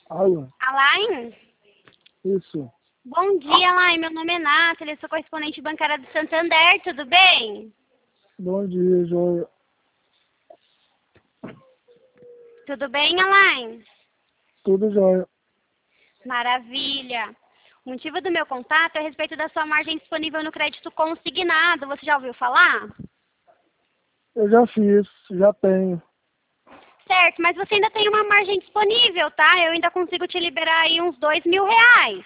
Alô? Alain? Isso. Bom dia, Alain. Meu nome é Nathalie, sou correspondente bancária do Santander, tudo bem? Bom dia, Joia. Tudo bem, Alain? Tudo jóia. Maravilha. O motivo do meu contato é a respeito da sua margem disponível no crédito consignado. Você já ouviu falar? Eu já fiz, já tenho. Certo, mas você ainda tem uma margem disponível, tá? Eu ainda consigo te liberar aí uns R$ 2.000.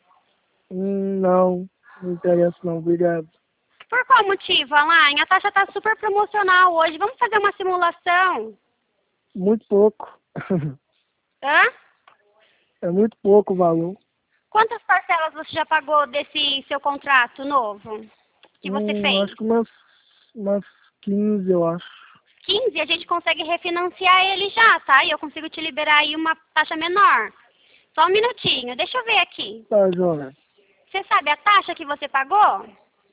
Não interessa não, obrigado. Por qual motivo, Alain? A taxa está super promocional hoje. Vamos fazer uma simulação. Muito pouco. Hã? É muito pouco o valor. Quantas parcelas você já pagou desse seu contrato novo que você fez? Acho que umas 15, eu acho. 15, a gente consegue refinanciar ele já, tá? E eu consigo te liberar aí uma taxa menor. Só um minutinho, deixa eu ver aqui. Tá, Joia. Você sabe a taxa que você pagou?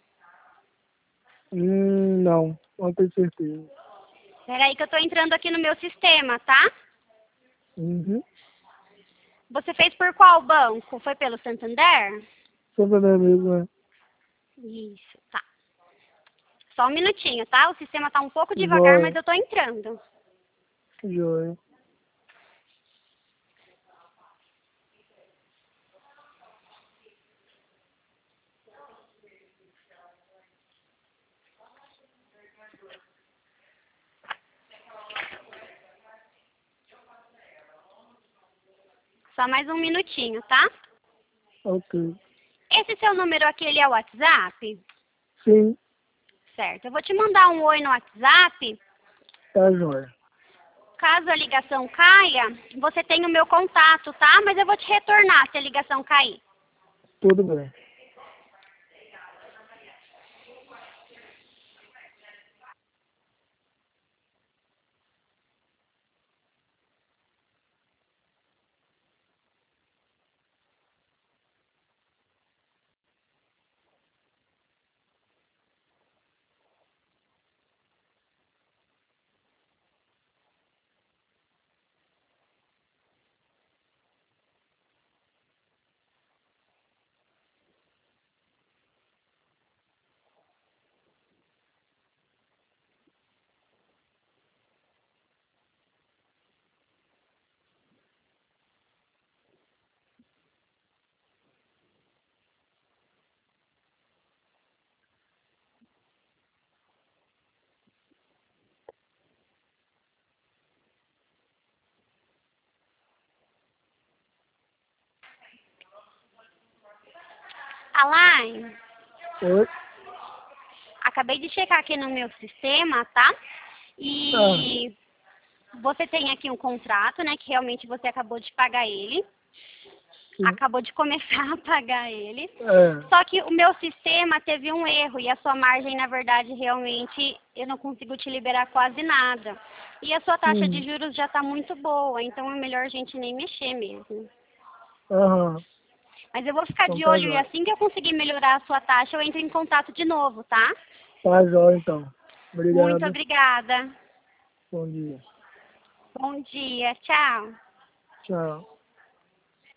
Não tenho certeza. Peraí que eu tô entrando aqui no meu sistema, tá? Uhum. Você fez por qual banco? Foi pelo Santander? Santander mesmo, né? Isso, tá. Só um minutinho, tá? O sistema tá um pouco devagar, mas Joia, eu tô entrando. joia. Só mais um minutinho, tá? Ok. Esse seu número aqui, ele é o WhatsApp? Sim, Certo. Eu vou te mandar um oi no WhatsApp. tá, Joia. Caso a ligação caia, você tem o meu contato, tá? Mas eu vou te retornar se a ligação cair. Tudo bem. Alain, Oi? acabei de checar aqui no meu sistema, tá? Ah, E você tem aqui um contrato, né? Que realmente você acabou de pagar ele. sim. Acabou de começar a pagar ele. É. Só que o meu sistema teve um erro e a sua margem, na verdade, realmente eu não consigo te liberar quase nada. E a sua taxa de Hum. juros já está muito boa, então é melhor a gente nem mexer mesmo. Aham. Mas eu vou ficar Então de tá, olho e Joia. assim que eu conseguir melhorar a sua taxa, eu entro em contato de novo, tá? Tá, Joia, então. Muito Obrigado. obrigada. Bom dia. Bom dia. Tchau. Tchau.